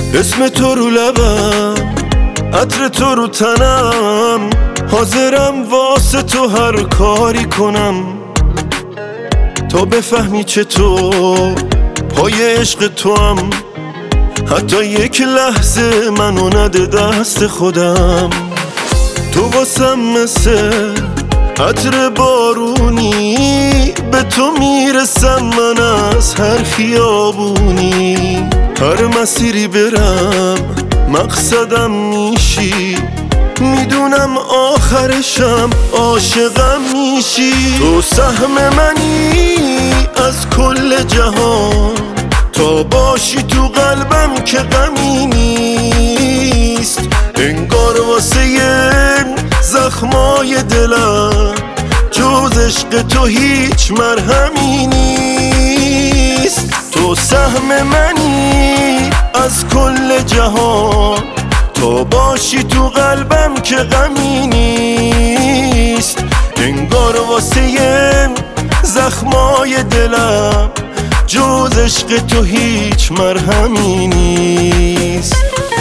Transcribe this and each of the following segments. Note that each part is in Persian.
اسم تو رو لبم، عطر تو رو تنم، حاضرم واسه تو هر کاری کنم تا بفهمی چطور پای عشق تو هم. حتی یک لحظه منو نده دست خودم. تو واسم مثل عطر بارونی، به تو میرسم من از هر خیابونی. هر مسیری برم مقصدم میشی، میدونم آخرشم عاشقم میشی. تو سهم منی از کل جهان، تا باشی تو قلبم که غمی نیست. انگار واسه زخمای دلم جز عشق تو هیچ مرهمی نیست. تو سهم منی از کل جهان، تا باشی تو قلبم که غمی نیست. انگار واسه زخمای دلم جز عشق تو هیچ مرهمی نیست.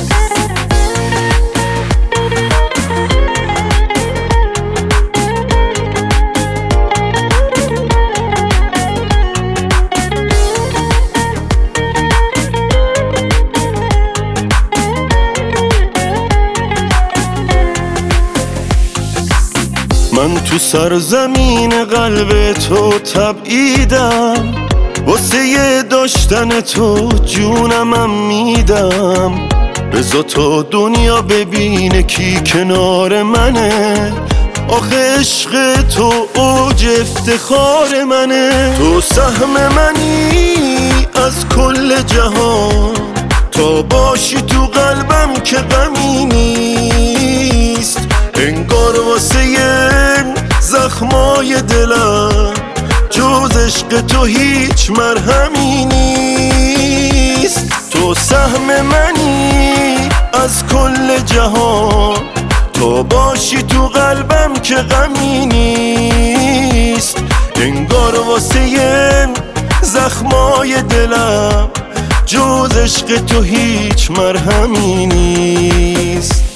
من تو سرزمین قلب تو تبعیدم، واسه داشتن تو جونمم میدم. بذار تا دنیا ببینه کی کنار منه، آخه عشق تو اوج افتخار منه. تو سهم منی از کل جهان، تا باشی تو قلبم که غمی نیست. انگار واسه زخمای دلم جز عشق تو هیچ مرهمی نیست. تو سهم منی از کل جهان، تا باشی تو قلبم که غمی نیست. انگار واسه زخمای دلم جز عشق تو هیچ مرهمی نیست.